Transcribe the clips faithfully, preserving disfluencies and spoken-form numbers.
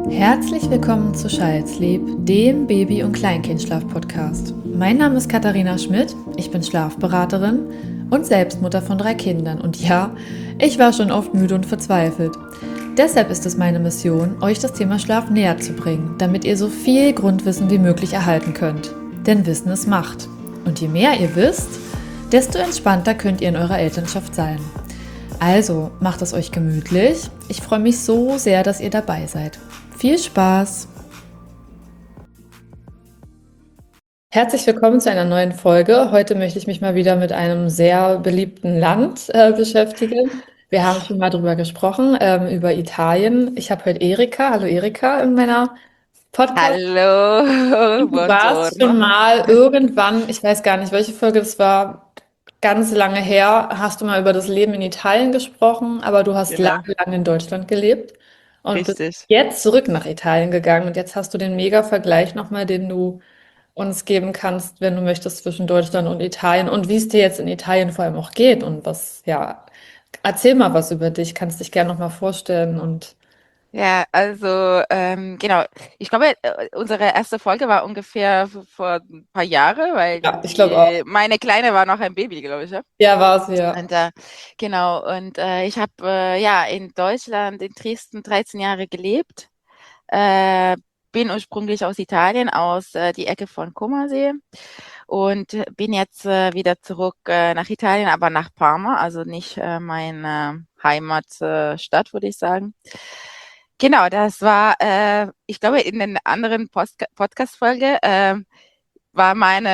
Herzlich willkommen zu Child's-Sleep, dem Baby- und Kleinkindschlaf-Podcast. Mein Name ist Katharina Schmidt, ich bin Schlafberaterin und Selbstmutter von drei Kindern. Und ja, ich war schon oft müde und verzweifelt. Deshalb ist es meine Mission, euch das Thema Schlaf näher zu bringen, damit ihr so viel Grundwissen wie möglich erhalten könnt. Denn Wissen ist Macht. Und je mehr ihr wisst, desto entspannter könnt ihr in eurer Elternschaft sein. Also, macht es euch gemütlich. Ich freue mich so sehr, dass ihr dabei seid. Viel Spaß! Herzlich willkommen zu einer neuen Folge. Heute möchte ich mich mal wieder mit einem sehr beliebten Land äh, beschäftigen. Wir haben schon mal drüber gesprochen, ähm, über Italien. Ich habe heute Erika, hallo Erika, in meiner Podcast. Hallo, Du warst buongiorno. schon mal irgendwann, ich weiß gar nicht, welche Folge das war, ganz lange her, hast du mal über das Leben in Italien gesprochen, aber du hast Genau, lange in Deutschland gelebt und bist richtig. jetzt zurück nach Italien gegangen. Und jetzt hast du den Mega-Vergleich nochmal, den du uns geben kannst, wenn du möchtest, zwischen Deutschland und Italien und wie es dir jetzt in Italien vor allem auch geht und was, ja, erzähl mal was über dich, kannst dich gerne nochmal vorstellen und Ja, also ähm, genau. Ich glaube, äh, unsere erste Folge war ungefähr v- vor ein paar Jahren, weil ja, ich glaube die, auch. meine Kleine war noch ein Baby, glaube ich. Ja? Ja, war es ja. Und äh, genau, und äh, ich habe äh, ja in Deutschland, in Dresden dreizehn Jahre gelebt. Äh, Bin ursprünglich aus Italien, aus äh, die Ecke von Comasee und bin jetzt äh, wieder zurück äh, nach Italien, aber nach Parma, also nicht äh, meine Heimatstadt, äh, Stadt, würde ich sagen. Genau, das war, äh, ich glaube, in den anderen Post Podcast-Folge äh, war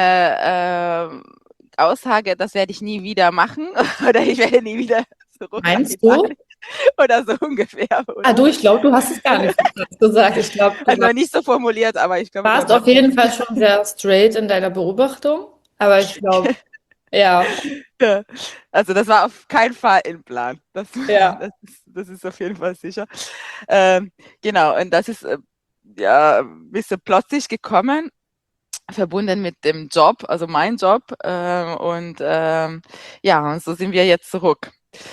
meine äh, Aussage, das werde ich nie wieder machen oder ich werde nie wieder zurück nach Meinst du? Italien oder so ungefähr, Ah, oder? du, ich glaube, du hast es gar nicht so krass gesagt. Ich glaube, du Also warst, nicht so formuliert, aber ich glaube, warst dann hat auf man jeden Fall schon sehr straight in deiner Beobachtung, aber ich glaube, ja, ja. Also das war auf keinen Fall in Plan. Das, ja. das, ist, das ist auf jeden Fall sicher. Ähm, genau, und das ist äh, ja ein bisschen plötzlich gekommen, verbunden mit dem Job, also mein Job. Ähm, und ähm, ja, und so sind wir jetzt zurück.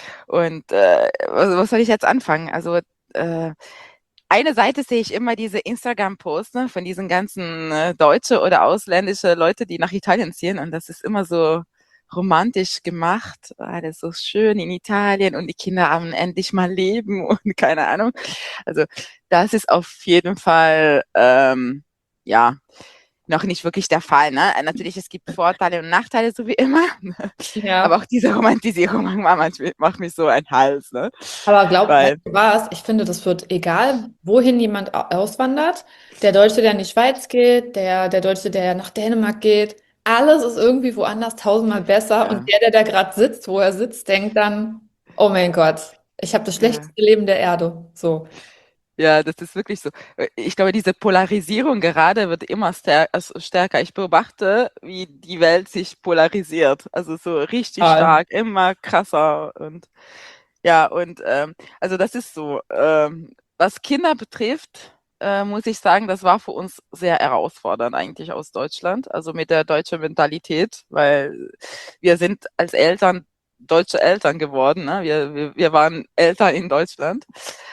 Und äh, was, was soll ich jetzt anfangen? Also äh, eine Seite sehe ich immer diese Instagram-Posts, ne, von diesen ganzen äh, deutsche oder ausländische Leute, die nach Italien ziehen. Und das ist immer so romantisch gemacht. Alles so schön in Italien und die Kinder haben endlich mal Leben und keine Ahnung. Also das ist auf jeden Fall, ähm, ja, noch nicht wirklich der Fall. Ne? Natürlich, es gibt Vorteile und Nachteile, so wie immer. Aber Ja. auch diese Romantisierung macht, macht mich so ein Hals. Ne? Aber glaub, weißt Weil, du was? Ich finde, das wird egal, wohin jemand au- auswandert. Der Deutsche, der in die Schweiz geht, der, der Deutsche, der nach Dänemark geht, alles ist irgendwie woanders tausendmal besser. Und ja, der, der da gerade sitzt, wo er sitzt, denkt dann, oh mein Gott, ich habe das ja. schlechteste Leben der Erde. So. Ja, das ist wirklich so. Äh, Ich glaube, diese Polarisierung gerade wird immer stär also stärker. Ich beobachte, wie die Welt sich polarisiert. Also so richtig Total. stark, immer krasser und ja, und ähm, also das ist so. Ähm, was Kinder betrifft, äh, muss ich sagen, das war für uns sehr herausfordernd eigentlich aus Deutschland, also mit der deutschen Mentalität, weil wir sind als Eltern deutsche Eltern geworden. Ne? Wir, wir, wir waren Eltern in Deutschland.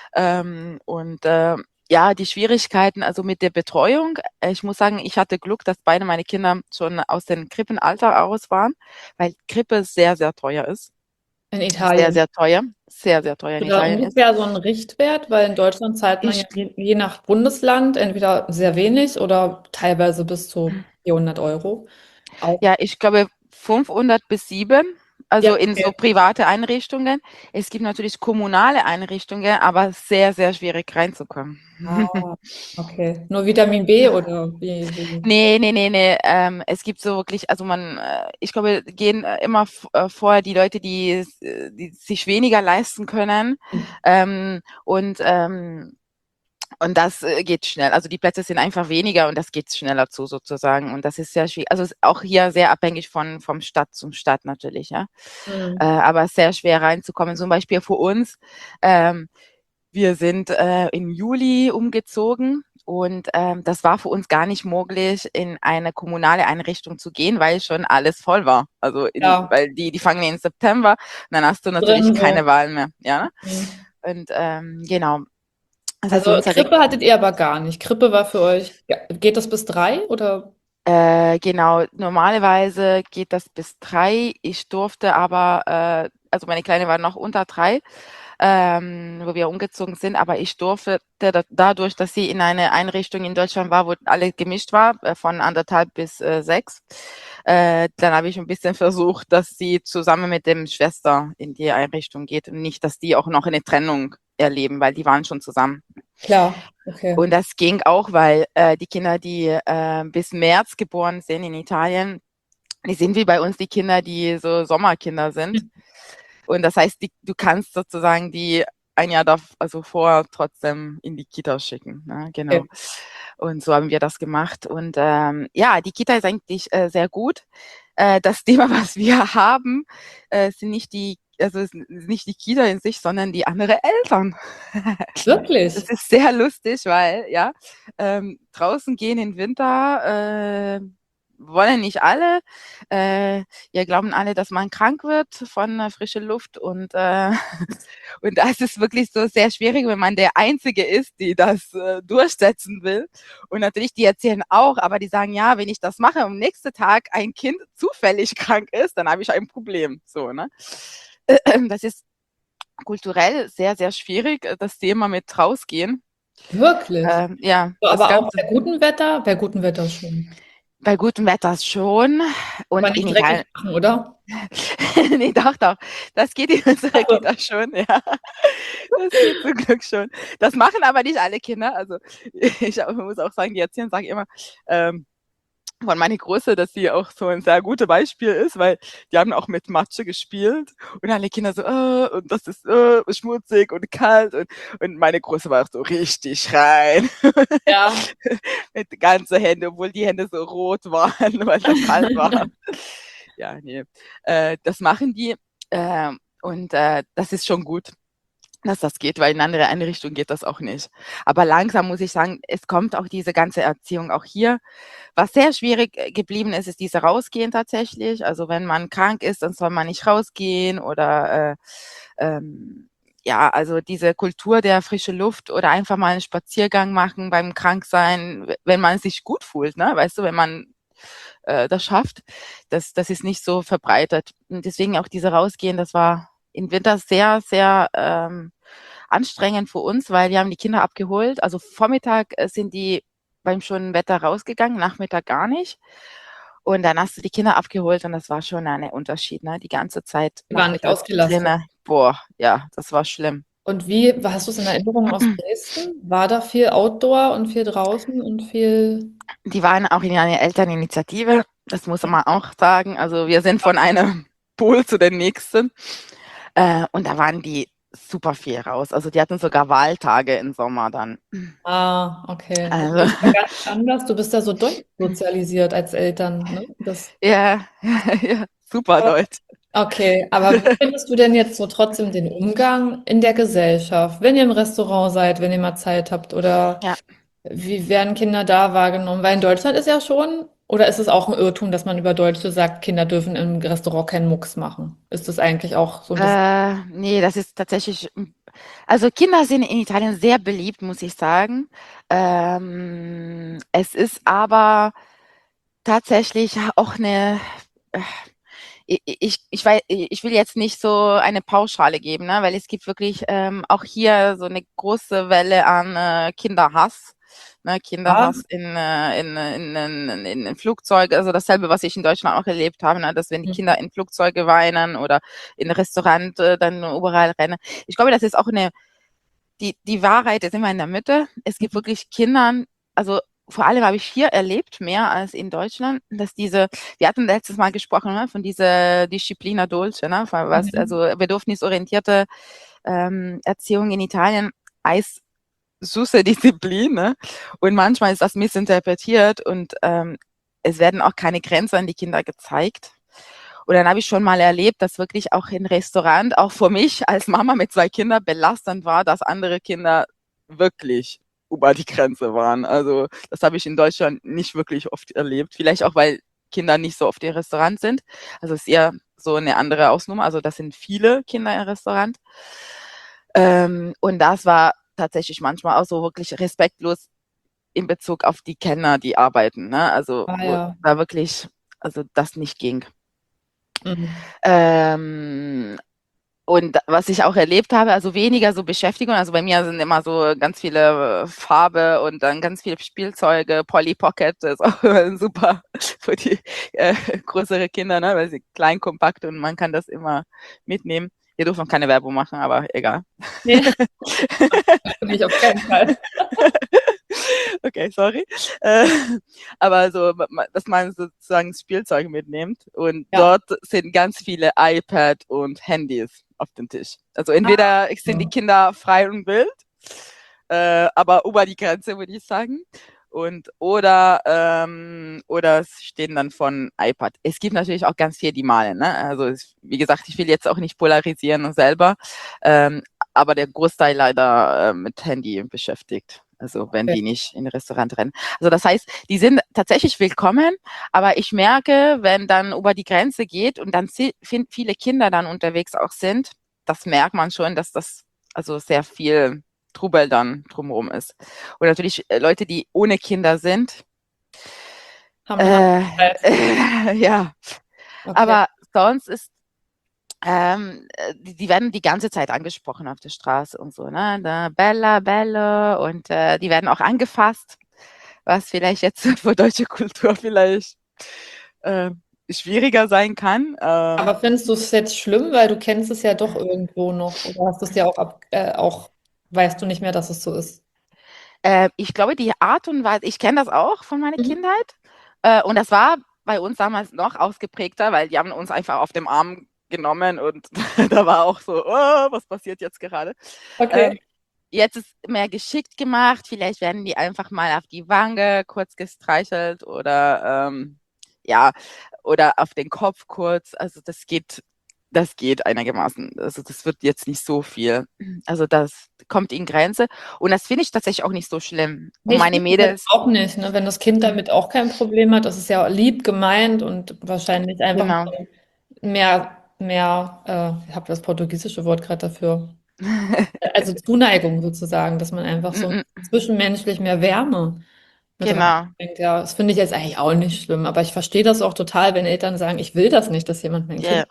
Ähm, und äh, ja, die Schwierigkeiten, also mit der Betreuung. äh, Ich muss sagen, ich hatte Glück, dass beide meine Kinder schon aus dem Krippenalter raus waren, weil Krippe sehr, sehr teuer ist. In Sehr, Italien. sehr teuer. Sehr, sehr teuer in Oder Italien ist. ungefähr so ein Richtwert, weil in Deutschland zahlt man ja Ich, je, je nach Bundesland entweder sehr wenig oder teilweise bis zu vierhundert Euro. Auch. ja, ich glaube fünfhundert bis sieben, Ja, also in okay. so private Einrichtungen. Es gibt natürlich kommunale Einrichtungen, aber sehr, sehr schwierig reinzukommen. Ah, okay. Nur Vitamin B oder wie, wie? Nee, nee, nee, nee. Ähm, es gibt so wirklich, also man, äh, ich glaube, gehen äh, immer f- äh, vor die Leute, die, es, äh, die sich weniger leisten können. Ähm, und, ähm, und das äh, geht schnell. Also die Plätze sind einfach weniger und das geht schneller zu sozusagen. Und das ist sehr schwierig. Also es ist auch hier sehr abhängig von vom Stadt zum Stadt natürlich, ja. Äh, Hm. aber sehr schwer reinzukommen. Zum Beispiel für uns. Ähm, Wir sind äh, im Juli umgezogen und ähm, das war für uns gar nicht möglich, in eine kommunale Einrichtung zu gehen, weil schon alles voll war. Also in, Ja, weil die, die fangen im September, und dann hast du natürlich drin keine so. Wahl mehr. Ja. Hm. Und ähm, genau. Das heißt, Also unsere Krippe hattet ihr aber gar nicht. Krippe war für euch, ja, geht das bis drei oder? Äh, genau, normalerweise geht das bis drei. Ich durfte aber, äh, also meine Kleine war noch unter drei, ähm, wo wir umgezogen sind, aber ich durfte da, dadurch, dass sie in eine Einrichtung in Deutschland war, wo alle gemischt war, äh, von anderthalb bis äh, sechs, äh, dann habe ich ein bisschen versucht, dass sie zusammen mit dem Schwester in die Einrichtung geht und nicht, dass die auch noch eine Trennung erleben, weil die waren schon zusammen. Klar, okay. Und das ging auch, weil äh, die Kinder, die äh, bis März geboren sind in Italien, die sind wie bei uns die Kinder, die so Sommerkinder sind. Und das heißt, die, du kannst sozusagen die ein Jahr dav also vorher trotzdem in die Kita schicken. Ne? Genau. Okay. Und so haben wir das gemacht. Und ähm, ja, die Kita ist eigentlich äh, sehr gut. Äh, das Thema, was wir haben, äh, sind nicht die, also ist nicht die Kita in sich, sondern die anderen Eltern. Das Wirklich? ist sehr lustig, weil ja, ähm, draußen gehen im Winter äh, wollen nicht alle. Äh, wir glauben alle, dass man krank wird von äh, frischer Luft und äh, und das ist wirklich so sehr schwierig, wenn man der Einzige ist, die das äh, durchsetzen will. Und natürlich, die erzählen auch, aber die sagen, ja, wenn ich das mache, am nächsten Tag ein Kind zufällig krank ist, dann habe ich ein Problem. So, ne? Das ist kulturell sehr, sehr schwierig, äh, das Thema mit rausgehen. Wirklich? Ähm, ja, So, das aber auch Ganze bei gutem Wetter? Bei gutem Wetter schon. bei gutem Wetter schon Aber und in nicht Italien. dreckig machen, oder? Nee, doch, doch. Das geht in unserer Ach so. Kita schon, ja. Das geht zum Glück schon. Das machen aber nicht alle Kinder. Also ich muss auch sagen, die Erzieher sagen immer, ähm, von meiner Große, dass sie auch so ein sehr gutes Beispiel ist, weil die haben auch mit Matsche gespielt und alle Kinder so, äh, und das ist äh, schmutzig und kalt und, und meine Große war auch so richtig rein Ja. mit ganzen Händen, obwohl die Hände so rot waren, weil es kalt war. Ja, nee, äh, das machen die äh, und äh, das ist schon gut, dass das geht, weil in andere Einrichtungen geht das auch nicht. Aber langsam muss ich sagen, es kommt auch diese ganze Erziehung auch hier. Was sehr schwierig äh, geblieben ist, ist diese Rausgehen tatsächlich. Also wenn man krank ist, dann soll man nicht rausgehen oder äh, ähm, ja, also diese Kultur der frische Luft oder einfach mal einen Spaziergang machen beim Kranksein, wenn man sich gut fühlt, ne? Weißt du, wenn man äh, das schafft, das, das ist nicht so verbreitet. Und deswegen auch diese Rausgehen, das war im Winter sehr, sehr ähm, anstrengend für uns, weil wir haben die Kinder abgeholt. Also Vormittag äh, sind die beim schönen Wetter rausgegangen, Nachmittag gar nicht. Und dann hast du die Kinder abgeholt und das war schon ein Unterschied, ne? Die ganze Zeit Die waren nicht nachmittags ausgelastet. drinnen. Boah, ja, das war schlimm. Und wie, hast du es in Erinnerung aus Dresden? War da viel Outdoor und viel draußen und viel. Die waren auch in einer Elterninitiative, das muss man auch sagen. Also wir sind von einem Pool zu den nächsten. Äh, und da waren die super viel raus. Also die hatten sogar Wahltage im Sommer dann. Ah, okay. Das Also, ist ja ganz anders. Du bist ja so durchsozialisiert als Eltern, ne? Das, ja, ja, super Deutsch. okay, aber wie findest du denn jetzt so trotzdem den Umgang in der Gesellschaft, wenn ihr im Restaurant seid, wenn ihr mal Zeit habt oder Ja, wie werden Kinder da wahrgenommen? Weil in Deutschland ist ja schon, oder ist es auch ein Irrtum, dass man über Deutsche sagt, Kinder dürfen im Restaurant keinen Mucks machen? Ist das eigentlich auch so ein bisschen. äh, nee, das ist tatsächlich, also Kinder sind in Italien sehr beliebt, muss ich sagen. Ähm, es ist aber tatsächlich auch eine, äh, ich, ich, ich, weiß, ich will jetzt nicht so eine Pauschale geben, ne? Weil es gibt wirklich ähm, auch hier so eine große Welle an äh, Kinderhass. Ne? Ja. Kinderhass in, äh, in, in, in, in, in Flugzeuge, also dasselbe, was ich in Deutschland auch erlebt habe, ne? Dass wenn die Kinder in Flugzeuge weinen oder in Restaurant äh, dann überall rennen. Ich glaube, das ist auch eine, die, die Wahrheit ist immer in der Mitte. Es gibt wirklich Kindern, also vor allem habe ich hier erlebt, mehr als in Deutschland, dass diese, wir hatten letztes Mal gesprochen, ne, von dieser Disciplina Dolce, ne, von was, Mhm. also bedürfnisorientierte ähm, Erziehung in Italien heißt süße Disziplin, ne? Und manchmal ist das missinterpretiert und ähm, es werden auch keine Grenzen an die Kinder gezeigt. Und dann habe ich schon mal erlebt, dass wirklich auch im Restaurant, auch für mich als Mama mit zwei Kindern belastend war, dass andere Kinder wirklich über die Grenze waren. Also das habe ich in Deutschland nicht wirklich oft erlebt. Vielleicht auch, weil Kinder nicht so oft im Restaurant sind. Also es ist eher so eine andere Ausnummer. Also das sind viele Kinder im Restaurant. Ähm, und das war tatsächlich manchmal auch so wirklich respektlos in Bezug auf die Kellner, die arbeiten, ne? Also Ah wo ja. da wirklich, also das nicht ging. Mhm. Ähm, und was ich auch erlebt habe, also weniger so Beschäftigung, also bei mir sind immer so ganz viele äh, Farbe und dann ganz viele Spielzeuge, Polly Pocket ist auch super für die äh, größere Kinder, ne? Weil sie klein, kompakt und man kann das immer mitnehmen. Wir dürfen keine Werbung machen, aber egal. Nee, nicht auf keinen Fall. Okay, sorry. Äh, aber so, dass man sozusagen Spielzeug mitnimmt und Ja. dort sind ganz viele iPad und Handys auf dem Tisch. Also entweder sind die Kinder frei und wild, äh, aber über die Grenze, würde ich sagen. Und oder ähm, oder es stehen dann von iPad. Es gibt natürlich auch ganz viel, die malen. Ne? Also es, wie gesagt, ich will jetzt auch nicht polarisieren selber, ähm, aber der Großteil leider äh, mit Handy beschäftigt. Also wenn Okay. die nicht in ein Restaurant rennen. Also das heißt, die sind tatsächlich willkommen, aber ich merke, wenn dann über die Grenze geht und dann viele Kinder dann unterwegs auch sind, das merkt man schon, dass das also sehr viel Trubel dann drumherum ist. Und natürlich äh, Leute, die ohne Kinder sind, Haben eine äh, andere Zeit. äh, ja, Okay. aber sonst ist ähm, äh, die, die werden die ganze Zeit angesprochen auf der Straße und so, ne? Da Bella, Bella und äh, die werden auch angefasst, was vielleicht jetzt für deutsche Kultur vielleicht äh, schwieriger sein kann. Ähm, Aber findest du es jetzt schlimm, weil du kennst es ja doch irgendwo noch? Oder hast du es ja auch ab, äh, auch, weißt du nicht mehr, dass es so ist? äh, ich glaube, die Art und Weise, ich kenne das auch von meiner Mhm. Kindheit äh, und das war bei uns damals noch ausgeprägter, weil die haben uns einfach auf dem Arm genommen und da war auch so, oh, was passiert jetzt gerade? Okay. Ähm, Jetzt ist mehr geschickt gemacht. Vielleicht werden die einfach mal auf die Wange kurz gestreichelt oder ähm, ja, oder auf den Kopf kurz. Also das geht, das geht einigermaßen. Also das wird jetzt nicht so viel. Also das kommt in Grenze. Und das finde ich tatsächlich auch nicht so schlimm. Und Nee, ich meine finde das jetzt Mädels, auch nicht, ne? Wenn das Kind damit auch kein Problem hat, das ist ja lieb gemeint und wahrscheinlich einfach genau. nur mehr, mehr, äh, ich habe das portugiesische Wort gerade dafür. Also Zuneigung sozusagen, dass man einfach Mm, so mm, zwischenmenschlich mehr Wärme mit genau. reinbringt. Ja, das finde ich jetzt eigentlich auch nicht schlimm, aber ich verstehe das auch total, wenn Eltern sagen, ich will das nicht, dass jemand mein Ja, Kind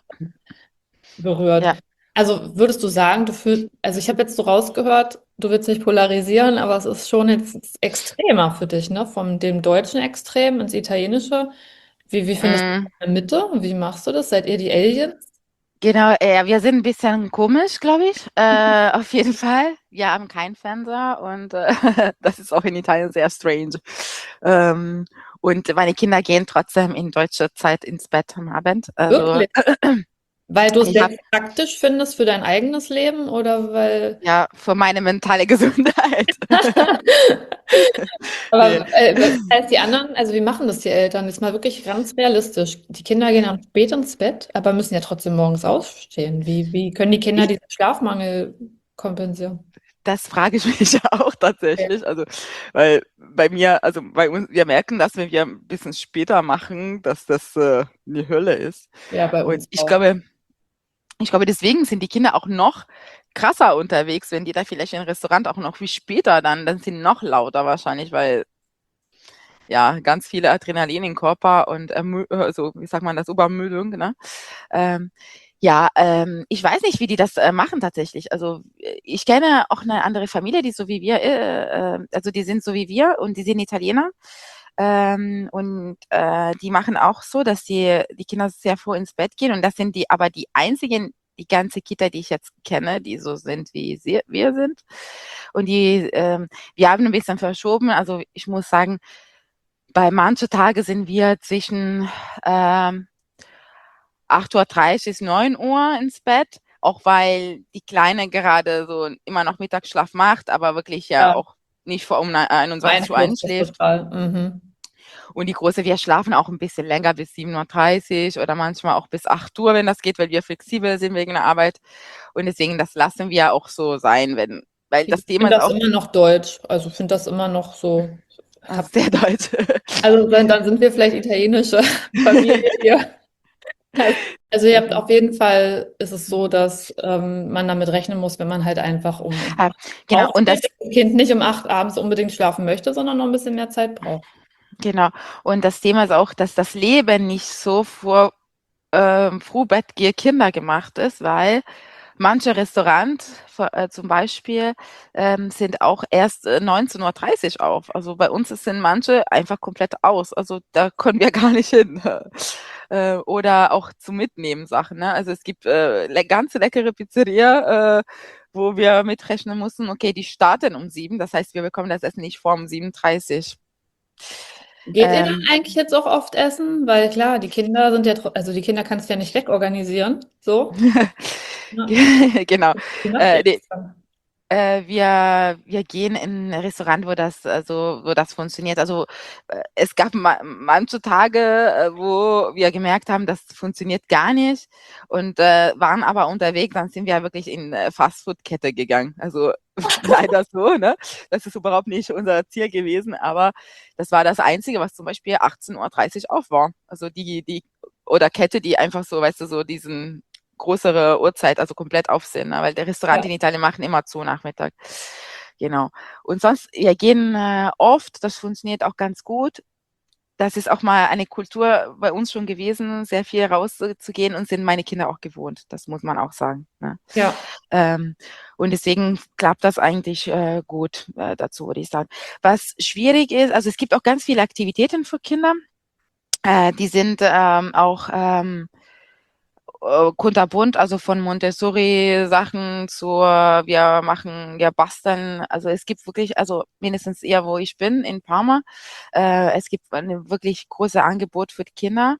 berührt. ja. Also würdest du sagen, du fühlst, also ich habe jetzt so rausgehört, du willst nicht polarisieren, aber es ist schon jetzt extremer für dich, ne? Von dem deutschen Extrem ins Italienische. Wie, wie findest du Mm. das in der Mitte? Wie machst du das? Seid ihr die Aliens? Genau, äh, wir sind ein bisschen komisch, glaube ich. Äh, auf jeden Fall. Wir haben keinen Fernseher und äh, das ist auch in Italien sehr strange. Ähm, und meine Kinder gehen trotzdem in deutscher Zeit ins Bett am Abend. Also Wirklich? Weil du es ich habe jetzt praktisch findest für dein eigenes Leben oder weil. ja für meine mentale Gesundheit. Nee. Aber äh, das heißt, die anderen, also wie machen das die Eltern? Jetzt mal wirklich ganz realistisch. Die Kinder gehen dann spät ins Bett, aber müssen ja trotzdem morgens aufstehen. Wie, wie können die Kinder Ich, diesen Schlafmangel kompensieren? das frage ich mich auch Okay. tatsächlich. Also, weil bei mir, also bei uns, wir merken, dass wenn wir ein bisschen später machen, dass das äh, eine Hölle ist. Ja, bei Und uns ich auch. glaube, Ich glaube, deswegen sind die Kinder auch noch krasser unterwegs, wenn die da vielleicht im Restaurant auch noch viel später dann, dann sind die noch lauter wahrscheinlich, weil ja ganz viele Adrenalin im Körper und Ermü also wie sagt man das, Übermüdung, ne? Ähm, ja, ähm, ich weiß nicht, wie die das äh, machen tatsächlich. Also äh, ich kenne auch eine andere Familie, die so wie wir, äh, äh, also die sind so wie wir und die sind Italiener. Ähm, und äh, die machen auch so, dass die, die Kinder sehr früh ins Bett gehen. Und das sind die aber die einzigen, die ganze Kita, die ich jetzt kenne, die so sind, wie sie, wir sind. Und die, ähm, wir haben ein bisschen verschoben. Also ich muss sagen, bei manchen Tagen sind wir zwischen ähm, acht Uhr dreißig, neun Uhr ins Bett, auch weil die Kleine gerade so immer noch Mittagsschlaf macht, aber wirklich ja Ja, auch nicht vor um einundzwanzig Uhr beeinflusst das einschläft. total. Mhm. Und die Große, wir schlafen auch ein bisschen länger bis sieben Uhr dreißig oder manchmal auch bis acht Uhr, wenn das geht, weil wir flexibel sind wegen der Arbeit. Und deswegen, das lassen wir auch so sein, wenn, weil Ich das Thema finde ist das auch immer noch deutsch. Also finde das immer noch so. äh, Hab, sehr deutsch. also dann, dann sind wir vielleicht italienische Familie hier. Also, also ihr habt Also, auf jeden Fall, ist es so, dass ähm, man damit rechnen muss, wenn man halt einfach um, um äh, acht genau, und aufsteht, das dass das Kind nicht um acht abends unbedingt schlafen möchte, sondern noch ein bisschen mehr Zeit braucht. genau. Und das Thema ist auch, dass das Leben nicht so vor ähm, Frühbettgier Kinder gemacht ist, weil manche Restaurants vor- äh, zum Beispiel ähm, sind auch erst äh, neunzehn Uhr dreißig auf. Also bei uns sind manche einfach komplett aus. Also da können wir gar nicht hin. Äh, oder auch zu mitnehmen Sachen. Ne? Also es gibt äh, le ganz leckere Pizzeria, äh, wo wir mitrechnen mussten, okay, die starten um sieben. Das heißt, wir bekommen das Essen nicht vor um sieben Uhr dreißig. Geht ihr dann Ähm, eigentlich jetzt auch oft essen? Weil klar, die Kinder sind ja, tro- also die Kinder kannst du ja nicht wegorganisieren. So. Ja. genau. Wie macht ihr Äh, das die, dann? Äh, wir wir gehen in 'n Restaurant, wo das also wo das funktioniert. Also, äh, es gab ma manche Tage, äh, wo wir gemerkt haben, das funktioniert gar nicht und, äh, waren aber unterwegs, dann sind wir wirklich in, äh, Fastfood-Kette gegangen. Also, leider so, ne? Das ist überhaupt nicht unser Ziel gewesen, aber das war das Einzige, was zum Beispiel achtzehn Uhr dreißig auf war. Also, die die oder Kette, die einfach so, weißt du, so diesen größere Uhrzeit, also komplett auf sind, ne? Weil der Restaurant Ja. in Italien machen immer zu Nachmittag. Genau. Und sonst, wir gehen äh, oft, das funktioniert auch ganz gut. Das ist auch mal eine Kultur bei uns schon gewesen, sehr viel rauszugehen und sind meine Kinder auch gewohnt. Das muss man auch sagen. Ne? Ja. Ähm, und deswegen klappt das eigentlich äh, gut äh, dazu, würde ich sagen. Was schwierig ist, also es gibt auch ganz viele Aktivitäten für Kinder. Äh, die sind ähm, auch ähm, äh, kunterbunt, also von Montessori-Sachen zur, wir machen, wir basteln. Also es gibt wirklich, also mindestens eher, wo ich bin, in Parma, äh, es gibt ein wirklich großes Angebot für die Kinder.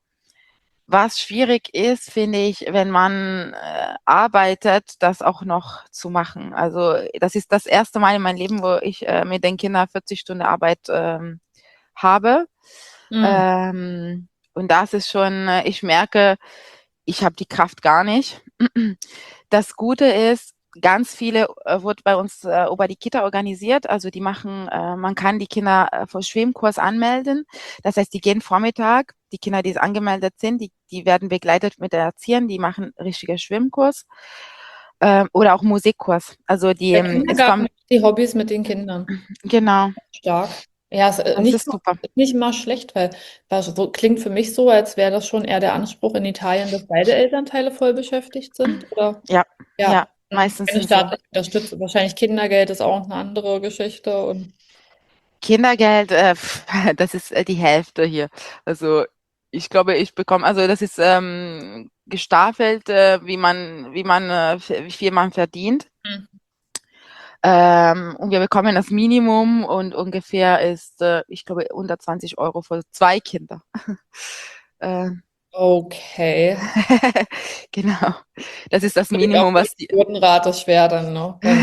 Was schwierig ist, finde ich, wenn man äh, arbeitet, das auch noch zu machen. Also das ist das erste Mal in meinem Leben, wo ich äh, mit den Kindern vierzig Stunden Arbeit ähm, habe. Hm. Ähm, und das ist schon, äh, ich merke, ich habe die Kraft gar nicht. Das Gute ist, ganz viele äh, wird bei uns äh, über die Kita organisiert. Also die machen, äh, man kann die Kinder äh, für Schwimmkurs anmelden. Das heißt, die gehen Vormittag, die Kinder, die angemeldet sind, die, die werden begleitet mit der Erzieherin, die machen richtiger Schwimmkurs äh, oder auch Musikkurs. Also die, Der ähm, es Kindergarten kommt, macht die Hobbys mit den Kindern. genau, Stark. Ja, ist äh, das nicht, ist super. nicht mal schlecht, weil weil so klingt für mich so, als wäre das schon eher der Anspruch in Italien, dass beide Elternteile voll beschäftigt sind, oder? Ja, Ja, ja, und meistens keine sind so. staatliche Unterstützung. Wahrscheinlich Kindergeld ist auch eine andere Geschichte und Kindergeld, äh, pf, das ist äh, die Hälfte hier. Also ich glaube, ich bekomme, also das ist ähm, gestaffelt, äh, wie man, wie man, äh, wie viel man verdient. hm. Ähm, und wir bekommen das Minimum und ungefähr ist, äh, ich glaube, unter zwanzig Euro für zwei Kinder. äh, Okay. genau. Das ist das Natürlich auch Minimum, für die was die. Geburtenrate schwer dann, ne? Wenn,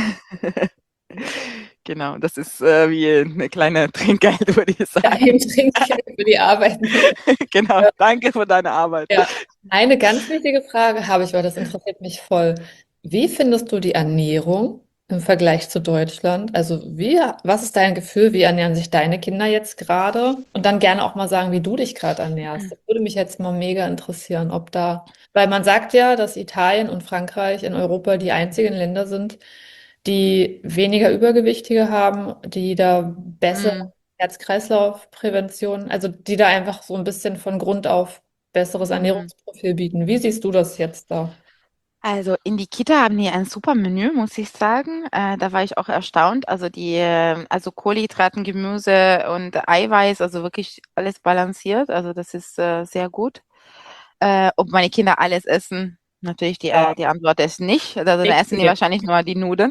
Genau, das ist äh, wie eine kleine Trinkgeld, würde ich ja, sagen. eben Trinkgeld für die Arbeit nehmen. Genau, danke für deine Arbeit. Ja, eine ganz wichtige Frage habe ich, weil das interessiert mich voll. Wie findest du die Ernährung im Vergleich zu Deutschland? Also wie, was ist dein Gefühl? Wie ernähren sich deine Kinder jetzt gerade? Und dann gerne auch mal sagen, wie du dich gerade ernährst. Das würde mich jetzt mal mega interessieren, ob da, weil man sagt ja, dass Italien und Frankreich in Europa die einzigen Länder sind, die weniger Übergewichtige haben, die da bessere Mm, Herz-Kreislauf-Prävention, also die da einfach so ein bisschen von Grund auf besseres mm. Ernährungsprofil bieten. Wie siehst du das jetzt da? Also in die Kita haben die ein super Menü, muss ich sagen. Äh, da war ich auch erstaunt. Also die, äh, also Kohlenhydraten, Gemüse und Eiweiß, also wirklich alles balanciert. Also das ist äh, sehr gut. Äh, ob meine Kinder alles essen? Natürlich die, Ja, äh, die Antwort ist nicht. Also dann essen die richtig. wahrscheinlich nur die Nudeln.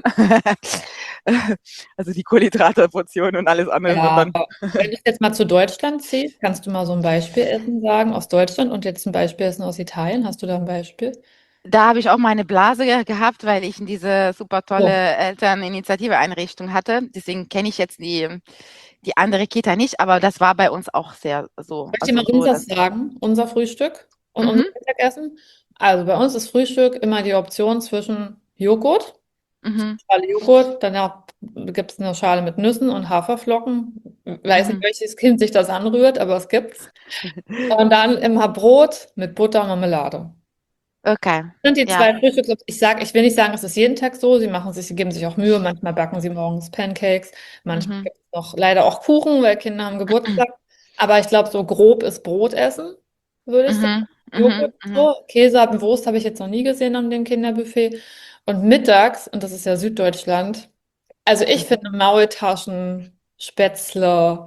Also die Kohlenhydrate-Portion und alles andere wird Ja, dann. aber wenn du es jetzt mal zu Deutschland ziehst, kannst du mal so ein Beispiel Essen sagen aus Deutschland und jetzt ein Beispiel Essen aus Italien? Hast du da ein Beispiel? Da habe ich auch meine Blase ge gehabt, weil ich diese super tolle Oh, Elterninitiative-Einrichtung hatte. Deswegen kenne ich jetzt die, die andere Kita nicht, aber das war bei uns auch sehr so. soll ich dir Also mal so, unseres dass. sagen? Unser Frühstück und unser Mhm, Mittagessen? Also bei uns ist Frühstück immer die Option zwischen Joghurt, mhm, Schale Joghurt, danach gibt es eine Schale mit Nüssen und Haferflocken. Weiß nicht, Mhm. welches Kind sich das anrührt, aber es gibt's. Und dann immer Brot mit Butter und Marmelade. Okay, Sind die ja. zwei Frühstücks? Ich sag, ich will nicht sagen, es ist jeden Tag so. Sie machen sich, sie geben sich auch Mühe. Manchmal backen sie morgens Pancakes. Manchmal Mhm. gibt es noch leider auch Kuchen, weil Kinder haben Geburtstag. Aber ich glaube, so grob ist Brot essen, würde ich sagen. Mhm. Mhm. Joghurt, Mhm. so. Käse und Wurst habe ich jetzt noch nie gesehen an dem Kinderbuffet. Und mittags, und das ist ja Süddeutschland, also ich Mhm. finde Maultaschen, Spätzle,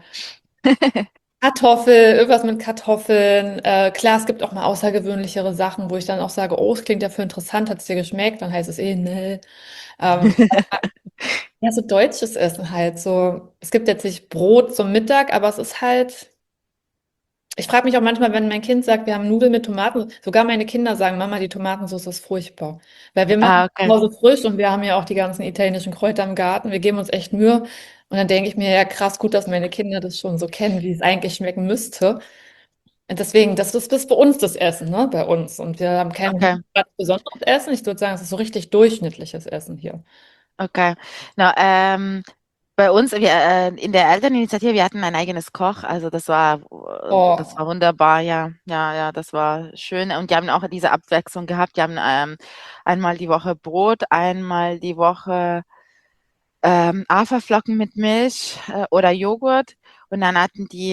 Kartoffel, irgendwas mit Kartoffeln. Äh, klar, es gibt auch mal außergewöhnlichere Sachen, wo ich dann auch sage, oh, es klingt ja für interessant, hat es dir geschmeckt? Dann heißt es eh, nee. Ähm, ja, so deutsches Essen halt. So, es gibt jetzt nicht Brot zum Mittag, aber es ist halt. Ich frage mich auch manchmal, wenn mein Kind sagt, wir haben Nudeln mit Tomaten, sogar meine Kinder sagen, Mama, die Tomatensauce ist furchtbar. Weil wir machen Ah, zu okay. Hause frisch und wir haben ja auch die ganzen italienischen Kräuter im Garten. Wir geben uns echt Mühe. Und dann denke ich mir, ja, krass, gut, dass meine Kinder das schon so kennen, wie es eigentlich schmecken müsste. Und deswegen, das ist bis bei uns das Essen, ne? Bei uns. Und wir haben kein Okay. ganz besonderes Essen. Ich würde sagen, es ist so richtig durchschnittliches Essen hier. Okay. Na, ähm, bei uns, wir, äh, in der Elterninitiative, wir hatten ein eigenes Koch, also das war, äh, das war Oh, wunderbar, ja, ja, ja, das war schön. Und die haben auch diese Abwechslung gehabt. Die haben ähm, einmal die Woche Brot, einmal die Woche ähm, Haferflocken mit Milch äh, oder Joghurt. Und dann hatten die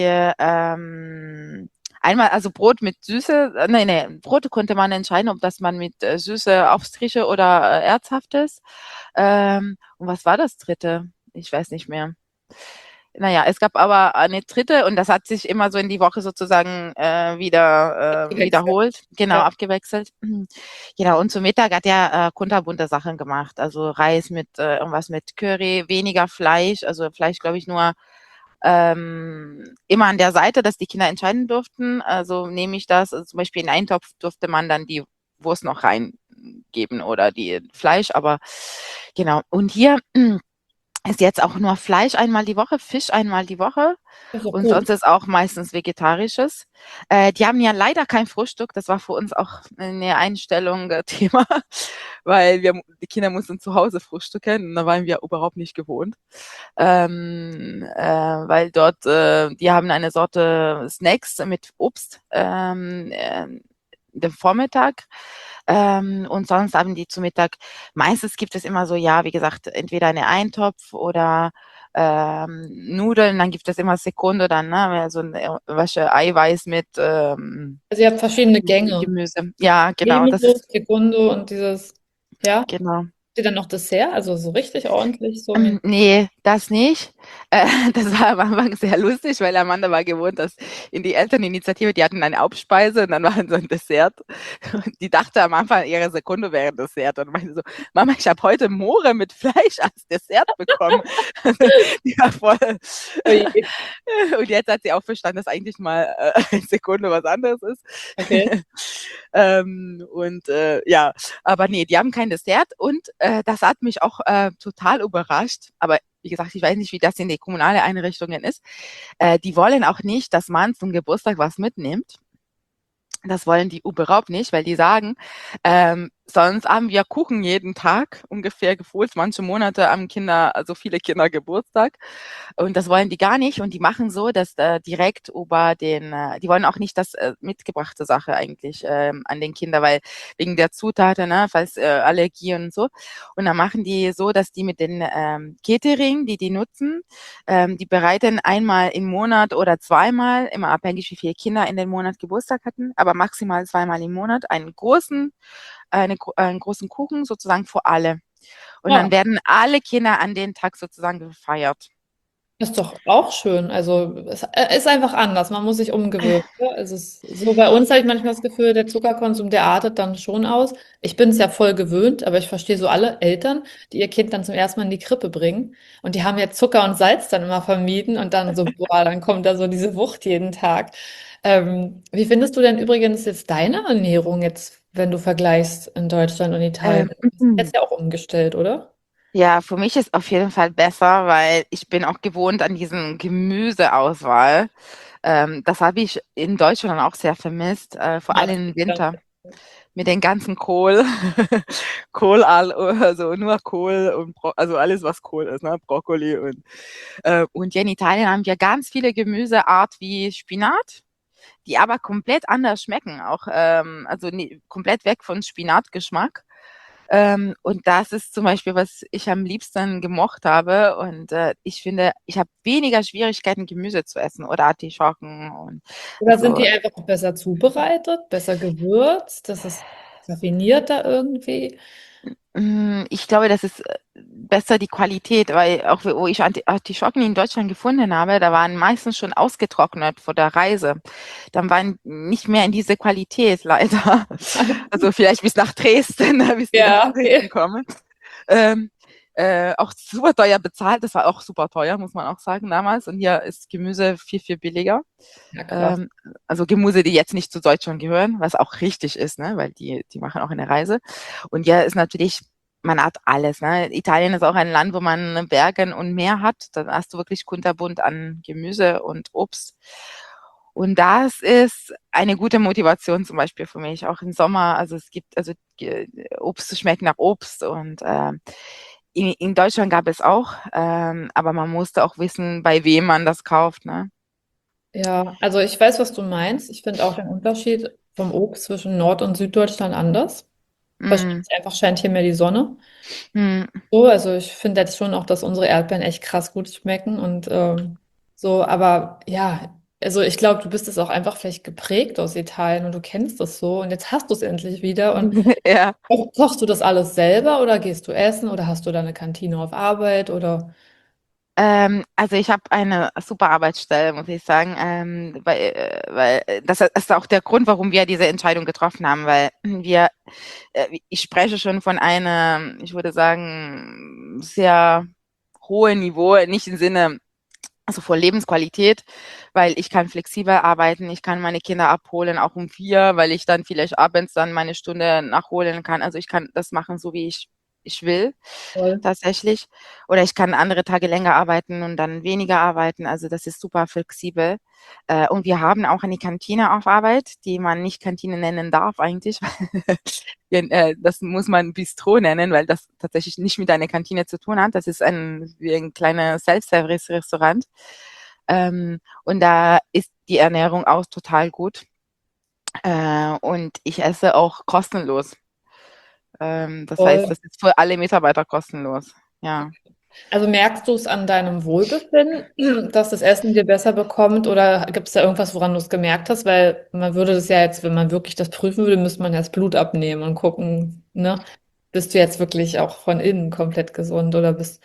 ähm, einmal, also Brot mit Süße, äh, nee, nee, Brot konnte man entscheiden, ob das man mit äh, Süße Aufstriche oder äh, Erzhaftes. Ähm, und was war das dritte? Ich weiß nicht mehr. Naja, es gab aber eine dritte und das hat sich immer so in die Woche sozusagen äh, wieder äh, gewechselt. wiederholt, genau, Ja. abgewechselt. Mhm. Genau, und zum Mittag hat er äh, kunterbunte Sachen gemacht. Also Reis mit äh, irgendwas mit Curry, weniger Fleisch, also Fleisch, glaube ich, nur ähm, immer an der Seite, dass die Kinder entscheiden durften. Also nehme ich das, also zum Beispiel in einen Topf durfte man dann die Wurst noch reingeben oder die Fleisch, aber genau. Und hier ist jetzt auch nur Fleisch einmal die Woche, Fisch einmal die Woche Das ist doch und gut. sonst ist auch meistens Vegetarisches. Äh, die haben ja leider kein Frühstück. Das war für uns auch eine Einstellung äh, Thema, weil wir, die Kinder mussten zu Hause frühstücken und da waren wir überhaupt nicht gewohnt. Ähm, äh, weil dort, äh, die haben eine Sorte Snacks mit Obst ähm, äh, den Vormittag. Ähm, und sonst haben die zu Mittag, meistens gibt es immer so, ja, wie gesagt, entweder eine Eintopf oder ähm, Nudeln, dann gibt es immer Sekunde dann, ne, so ein irgendwelche Eiweiß mit ähm, Also ihr habt verschiedene Gänge. Gemüse. Ja, genau, das Ebenso ist Sekunde und dieses, ja. Habt genau. ihr dann noch Dessert? Also so richtig ordentlich so Ähm, mit. ne, das nicht. Äh, das war am Anfang sehr lustig, weil Amanda war gewohnt, dass in die Elterninitiative, die hatten eine Hauptspeise und dann war so ein Dessert. Und die dachte am Anfang, ihre Sekunde wäre ein Dessert und meinte so, Mama, ich habe heute Mohren mit Fleisch als Dessert bekommen. Die war voll. Oh je. Und jetzt hat sie auch verstanden, dass eigentlich mal äh, eine Sekunde was anderes ist. Okay. ähm, und äh, ja, aber nee, die haben kein Dessert und äh, das hat mich auch äh, total überrascht. Aber wie gesagt, ich weiß nicht, wie das in den kommunalen Einrichtungen ist. Äh, die wollen auch nicht, dass man zum Geburtstag was mitnimmt. Das wollen die überhaupt nicht, weil die sagen, ähm, sonst haben wir Kuchen jeden Tag ungefähr gefühlt. Manche Monate haben Kinder, also viele Kinder Geburtstag. Und das wollen die gar nicht. Und die machen so, dass äh, direkt über den, äh, die wollen auch nicht das äh, mitgebrachte Sache eigentlich ähm, an den Kinder, weil wegen der Zutaten, ne, falls äh, Allergien und so. Und dann machen die so, dass die mit den ähm, Catering, die die nutzen, ähm, die bereiten einmal im Monat oder zweimal, immer abhängig, wie viele Kinder in den Monat Geburtstag hatten, aber maximal zweimal im Monat einen großen, eine, einen großen Kuchen sozusagen für alle. Und dann Ja, werden alle Kinder an den Tag sozusagen gefeiert. ist doch auch schön. Also es äh, ist einfach anders. Man muss sich umgewöhnen. Ne? Also es ist so bei uns habe ich manchmal das Gefühl, der Zuckerkonsum, der artet dann schon aus. Ich bin es ja voll gewöhnt, aber ich verstehe so alle Eltern, die ihr Kind dann zum ersten Mal in die Krippe bringen und die haben ja Zucker und Salz dann immer vermieden und dann so, boah, dann kommt da so diese Wucht jeden Tag. Ähm, wie findest du denn übrigens jetzt deine Ernährung jetzt, wenn du vergleichst in Deutschland und Italien? Ähm, Das ist jetzt ja auch umgestellt, oder? ja, für mich ist auf jeden Fall besser, weil ich bin auch gewohnt an diesen Gemüseauswahl. Ähm, das habe ich in Deutschland auch sehr vermisst, äh, vor Ja, allem das im ist ganz Winter. mit den ganzen Kohl, Kohl, all, also nur Kohl und Bro also alles, was Kohl ist, ne? Brokkoli und äh, und hier in Italien haben wir ganz viele Gemüseart wie Spinat, die aber komplett anders schmecken, auch ähm, also nie, komplett weg von Spinatgeschmack. Ähm, und das ist zum Beispiel, was ich am liebsten gemocht habe. Und äh, ich finde, ich habe weniger Schwierigkeiten, Gemüse zu essen oder Artischocken und Oder sind also die einfach besser zubereitet, besser gewürzt? Das ist raffinierter irgendwie? hm, ich glaube, das ist äh, besser die Qualität, weil auch wo ich Anti- Artischocken in Deutschland gefunden habe, da waren meistens schon ausgetrocknet vor der Reise. Dann waren nicht mehr in diese Qualität leider. Also vielleicht bis nach Dresden, bis die nach Ja, Dresden okay. kommen. Ähm, äh, auch super teuer bezahlt, das war auch super teuer, muss man auch sagen damals. Und hier ist Gemüse viel, viel billiger. Ja, krass. Ähm, also Gemüse, die jetzt nicht zu Deutschland gehören, was auch richtig ist, ne? Weil die, die machen auch eine Reise. Und ja, ist natürlich, man hat alles. Ne? Italien ist auch ein Land, wo man Berge und Meer hat. Da hast du wirklich kunterbunt an Gemüse und Obst. Und das ist eine gute Motivation zum Beispiel für mich, auch im Sommer. Also es gibt, also äh, Obst schmeckt nach Obst und äh, in, in Deutschland gab es auch, ähm, aber man musste auch wissen, bei wem man das kauft. Ne? Ja, also ich weiß, was du meinst. Ich finde auch den Unterschied vom Obst zwischen Nord- und Süddeutschland anders. Mm, Wahrscheinlich einfach scheint hier mehr die Sonne. mm. So, also ich finde jetzt schon auch, dass unsere Erdbeeren echt krass gut schmecken und ähm, so, aber ja, also ich glaube, du bist es auch einfach vielleicht geprägt aus Italien und du kennst es so und jetzt hast du es endlich wieder und Ja. ko- kochst du das alles selber oder gehst du essen oder hast du da eine Kantine auf Arbeit oder Ähm, also ich habe eine super Arbeitsstelle, muss ich sagen, ähm, weil, äh, weil äh, das ist auch der Grund, warum wir diese Entscheidung getroffen haben, weil wir, äh, ich spreche schon von einem, ich würde sagen, sehr hohen Niveau, nicht im Sinne, also vor Lebensqualität, weil ich kann flexibel arbeiten, ich kann meine Kinder abholen, auch um vier, weil ich dann vielleicht abends dann meine Stunde nachholen kann. Also ich kann das machen, so wie ich, ich will voll? tatsächlich. Oder ich kann andere Tage länger arbeiten und dann weniger arbeiten. Also das ist super flexibel. Äh, und wir haben auch eine Kantine auf Arbeit, die man nicht Kantine nennen darf eigentlich. Ja, äh, das muss man Bistro nennen, weil das tatsächlich nicht mit einer Kantine zu tun hat. Das ist ein, wie ein kleines Self-Service-Restaurant. Ähm, und da ist die Ernährung auch total gut. Äh, und ich esse auch kostenlos. Ähm, das heißt, Voll. das ist für alle Mitarbeiter kostenlos. Ja. Also merkst du es an deinem Wohlbefinden, dass das Essen dir besser bekommt oder gibt es da irgendwas, woran du es gemerkt hast? Weil man würde das ja jetzt, wenn man wirklich das prüfen würde, müsste man ja das Blut abnehmen und gucken, ne? Bist du jetzt wirklich auch von innen komplett gesund oder bist,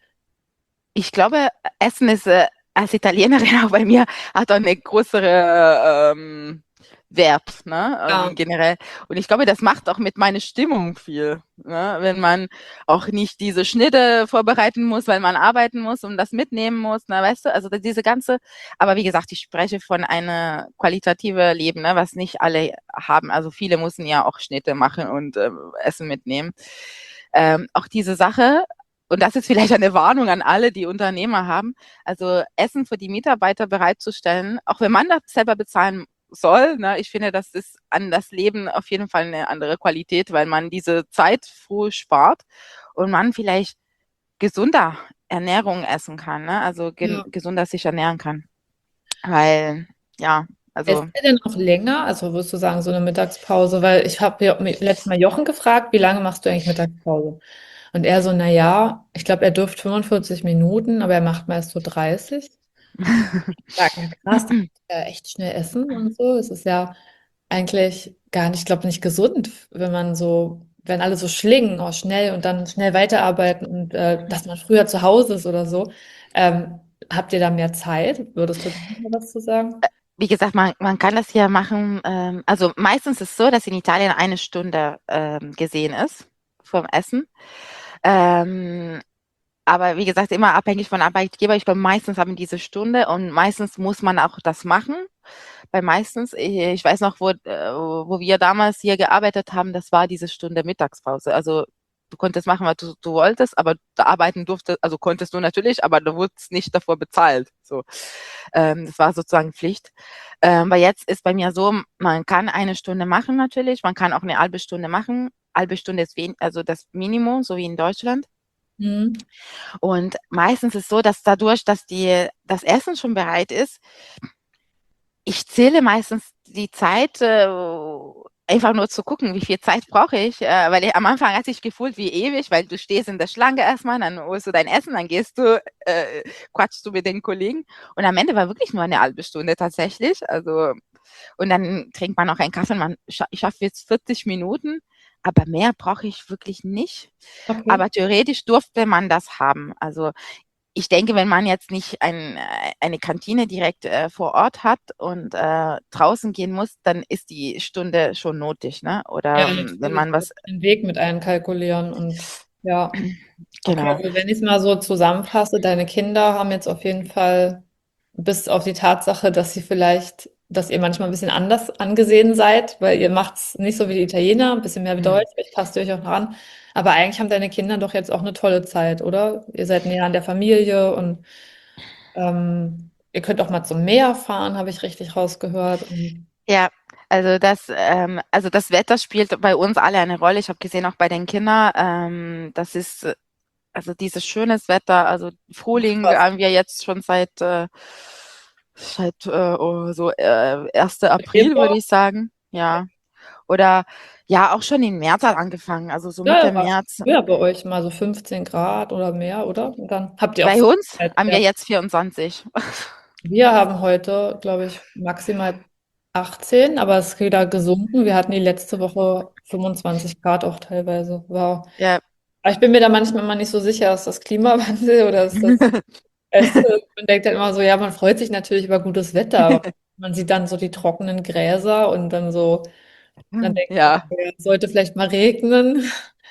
Ich glaube, Essen ist äh, als Italienerin auch bei mir hat auch eine größere ähm, Wert, ne? ja, Ähm, generell. Und ich glaube, das macht auch mit meiner Stimmung viel, ne? Wenn man auch nicht diese Schnitte vorbereiten muss, weil man arbeiten muss und das mitnehmen muss, ne? Weißt du? Also diese ganze, aber wie gesagt, ich spreche von einer qualitative Leben, ne? Was nicht alle haben. Also viele müssen ja auch Schnitte machen und äh, Essen mitnehmen. Ähm, auch diese Sache, und das ist vielleicht eine Warnung an alle, die Unternehmer haben. Also Essen für die Mitarbeiter bereitzustellen, auch wenn man das selber bezahlen soll. Ne? Ich finde, das ist an das Leben auf jeden Fall eine andere Qualität, weil man diese Zeit früh spart und man vielleicht gesunder Ernährung essen kann. Ne? Also ge ja. gesunder sich ernähren kann. Weil, ja, Esst also ihr denn auch länger? Also würdest du sagen, so eine Mittagspause? Weil ich habe ja letztes Mal Jochen gefragt, wie lange machst du eigentlich Mittagspause? Und er so, na ja, ich glaube, er dürft fünfundvierzig Minuten, aber er macht meist so dreißig. Sag, ja krass, da kann ich ja echt schnell essen und so. Es ist ja eigentlich gar nicht, ich glaube, nicht gesund, wenn man so, wenn alle so schlingen, auch schnell und dann schnell weiterarbeiten und äh, dass man früher zu Hause ist oder so. Ähm, habt ihr da mehr Zeit? Würdest du da noch was zu sagen? wie gesagt, man, man kann das hier machen. Ähm, also meistens ist es so, dass in Italien eine Stunde ähm, gesehen ist vom Essen. Ähm, Aber wie gesagt, immer abhängig von Arbeitgeber. Ich glaube, meistens haben diese Stunde und meistens muss man auch das machen. Weil meistens, ich, ich weiß noch, wo, äh, wo wir damals hier gearbeitet haben, das war diese Stunde Mittagspause. Also du konntest machen, was du, du wolltest, aber da arbeiten durfte, also konntest du natürlich, aber du wurdest nicht davor bezahlt. So, ähm, das war sozusagen Pflicht. Ähm, aber jetzt ist bei mir so, man kann eine Stunde machen natürlich, man kann auch eine halbe Stunde machen. Halbe Stunde ist wen, also das Minimum, so wie in Deutschland. Mhm. Und meistens ist es so, dass dadurch, dass die, das Essen schon bereit ist, ich zähle meistens die Zeit, äh, einfach nur zu gucken, wie viel Zeit brauche ich, äh, weil ich, am Anfang hatte ich gefühlt wie ewig, weil du stehst in der Schlange erstmal, dann holst du dein Essen, dann gehst du, äh, quatschst du mit den Kollegen und am Ende war wirklich nur eine halbe Stunde tatsächlich, also und dann trinkt man noch einen Kaffee und man, ich schaffe jetzt vierzig Minuten, aber mehr brauche ich wirklich nicht. Okay. Aber theoretisch durfte man das haben. Also ich denke, wenn man jetzt nicht ein, äh, eine Kantine direkt äh, vor Ort hat und äh, draußen gehen muss, dann ist die Stunde schon notig, ne? Ja, Oder ähm, wenn natürlich. man Du was, musst den Weg mit einkalkulieren und ja. Okay, genau. also wenn ich es mal so zusammenfasse, deine Kinder haben jetzt auf jeden Fall, bis auf die Tatsache, dass sie vielleicht, dass ihr manchmal ein bisschen anders angesehen seid, weil ihr macht's nicht so wie die Italiener, ein bisschen mehr wie Mhm. Deutsch, vielleicht passt ihr euch auch noch an. Aber eigentlich haben deine Kinder doch jetzt auch eine tolle Zeit, oder? Ihr seid näher an der Familie und ähm, ihr könnt auch mal zum Meer fahren, habe ich richtig rausgehört. Und Ja, also das, ähm, also das Wetter spielt bei uns alle eine Rolle. Ich habe gesehen, auch bei den Kindern, ähm, das ist äh, also dieses schönes Wetter, also Frühling was? haben wir jetzt schon seit, äh, seit äh, oh, so äh, ersten April, würde Februar? ich sagen. Ja. Oder ja, auch schon im März hat angefangen, also so Ja, Mitte ja, war März. früher bei euch mal so fünfzehn Grad oder mehr, oder? Und dann habt ihr auch Bei uns Sonnenschein. haben wir Ja. jetzt vierundzwanzig. Wir haben heute, glaube ich, maximal achtzehn, aber es ist wieder gesunken. Wir hatten die letzte Woche fünfundzwanzig Grad auch teilweise. Wow. Ja. Aber ich bin mir da manchmal mal nicht so sicher, ist das Klimawandel oder ist das, weißt du, man denkt dann immer so, ja, man freut sich natürlich über gutes Wetter, aber man sieht dann so die trockenen Gräser und dann so, dann denkt man, Ja, ja, es sollte vielleicht mal regnen.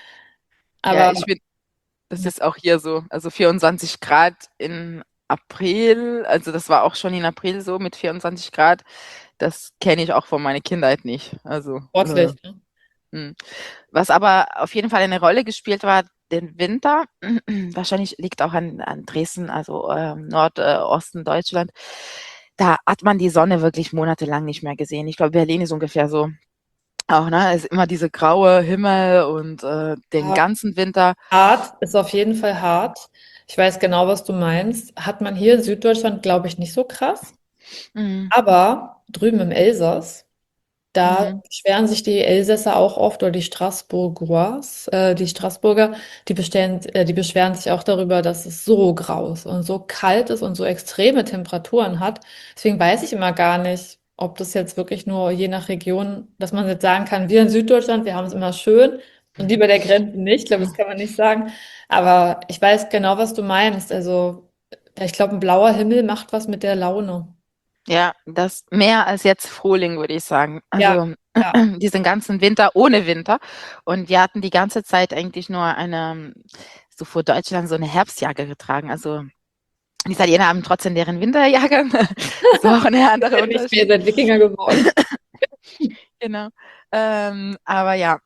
ja, Aber ich bin, das ja, ist auch hier so. Also vierundzwanzig Grad in April, also das war auch schon in April so mit vierundzwanzig Grad. Das kenne ich auch von meiner Kindheit nicht. Also, äh, sportlich, ne? hm. Was aber auf jeden Fall eine Rolle gespielt war, den Winter. Wahrscheinlich liegt auch an, an Dresden, also ähm, Nordosten Deutschland. Da hat man die Sonne wirklich monatelang nicht mehr gesehen. Ich glaube, Berlin ist ungefähr so auch, ne? Es ist immer diese graue Himmel und äh, den Ja, ganzen Winter. hart ist auf jeden Fall hart. Ich weiß genau, was du meinst. Hat man hier in Süddeutschland, glaube ich, nicht so krass. Mhm. Aber drüben im Elsass, da Mhm. beschweren sich die Elsässer auch oft, oder die Straßburgeois, äh, die Straßburger, die bestellen, äh, die beschweren sich auch darüber, dass es so grau ist und so kalt ist und so extreme Temperaturen hat. Deswegen weiß ich immer gar nicht, ob das jetzt wirklich nur je nach Region, dass man jetzt sagen kann, wir in Süddeutschland, wir haben es immer schön und die bei der Grenze nicht. Ich glaube, das kann man nicht sagen. Aber ich weiß genau, was du meinst. Also, ich glaube, ein blauer Himmel macht was mit der Laune. Ja, das mehr als jetzt Frühling, würde ich sagen. Ja, Also ja. diesen ganzen Winter ohne Winter. Und wir hatten die ganze Zeit eigentlich nur eine, so vor Deutschland so eine Herbstjacke getragen. Also die Italiener haben trotzdem deren Winterjacke. Das war auch ein anderer Nicht mehr, ihr Unterschied. seid Wikinger geworden. Genau. Ähm, aber ja,